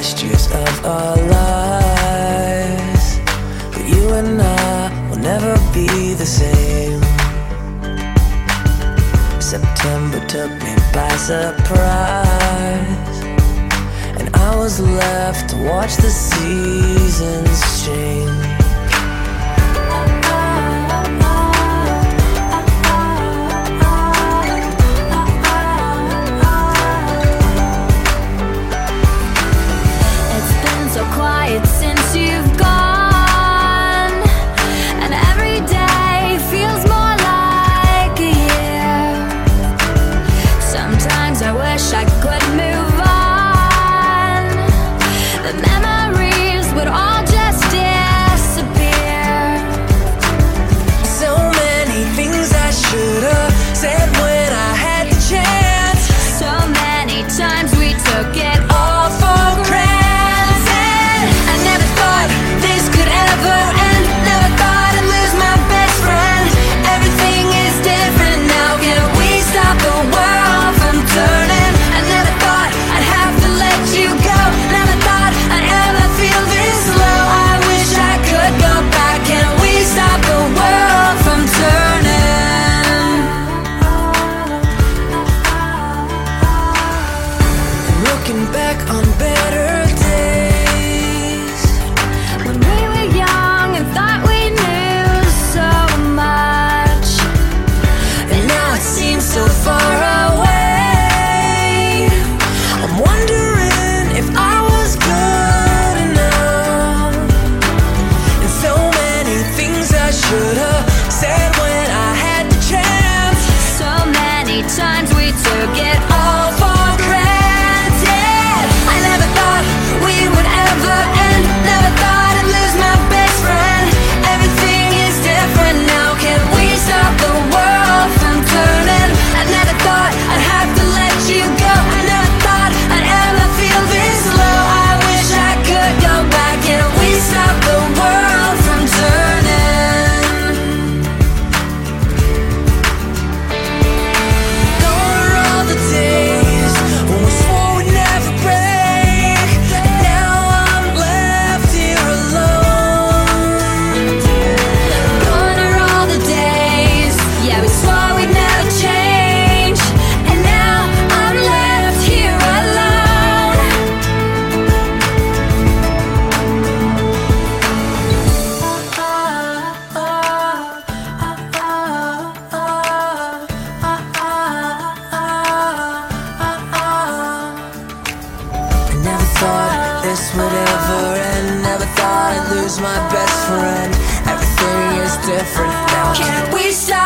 last years of our lives, but you and I will never be the same. September took me by surprise, and I was left to watch the seasons change. Since you've gone, and every day feels more like a year. Sometimes I wish I could move on. The memories would all just disappear. So many things I should have said when I had the chance. So many times we took it all for granted. Back on better days, when we were young and thought we knew so much, and now it seems so far away. I'm wondering if I was good enough, and so many things I should have said when I had the chance. So many times we took it all for granted. Thought this would ever end. Never thought I'd lose my best friend. Everything is different now. Can't we stop?